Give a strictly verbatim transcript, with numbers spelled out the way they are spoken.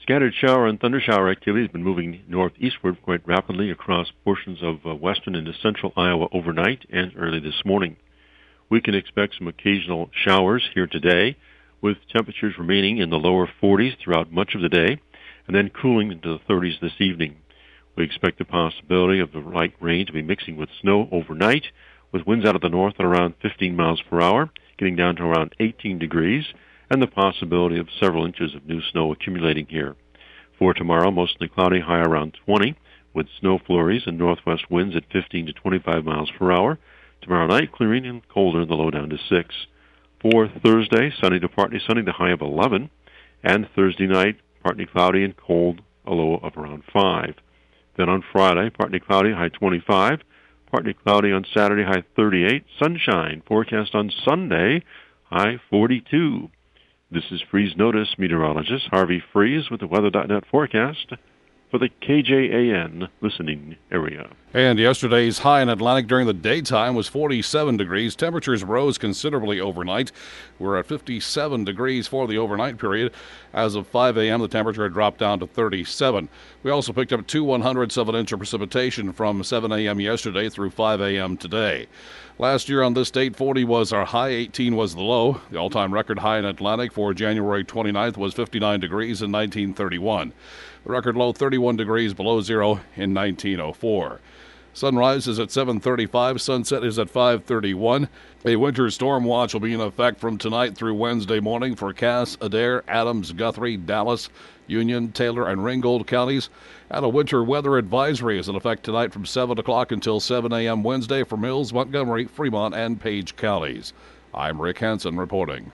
scattered shower and thundershower activity has been moving northeastward quite rapidly across portions of uh, western and central Iowa overnight and early this morning. We can expect some occasional showers here today, with temperatures remaining in the lower forties throughout much of the day, and then cooling into the thirties this evening. We expect the possibility of the light rain to be mixing with snow overnight, with winds out of the north at around fifteen miles per hour, getting down to around eighteen degrees, and the possibility of several inches of new snow accumulating here. For tomorrow, mostly cloudy, high around twenty, with snow flurries and northwest winds at fifteen to twenty-five miles per hour. Tomorrow night, clearing and colder, the low down to six. For Thursday, sunny to partly sunny, the high of eleven, and Thursday night, partly cloudy and cold, a low of around five. Then on Friday, partly cloudy, high twenty-five, partly cloudy on Saturday, high thirty-eight, sunshine forecast on Sunday, high forty-two. This is Freeze Notice meteorologist Harvey Freeze with the weather dot net forecast for the K J A N listening area. And yesterday's high in Atlantic during the daytime was forty-seven degrees. Temperatures rose considerably overnight. We're at fifty-seven degrees for the overnight period. As of five a.m., the temperature had dropped down to thirty-seven. We also picked up two one-hundredths of an inch of precipitation from seven a.m. yesterday through five a.m. today. Last year on this date, forty was our high, eighteen was the low. The all-time record high in Atlantic for January twenty-ninth was fifty-nine degrees in nineteen thirty-one. The record low, thirty-one degrees below zero in nineteen oh four. Sunrise is at seven thirty-five. Sunset is at five thirty-one. A winter storm watch will be in effect from tonight through Wednesday morning for Cass, Adair, Adams, Guthrie, Dallas, Union, Taylor, and Ringgold counties. And a winter weather advisory is in effect tonight from seven o'clock until seven a.m. Wednesday for Mills, Montgomery, Fremont, and Page counties. I'm Rick Hansen reporting.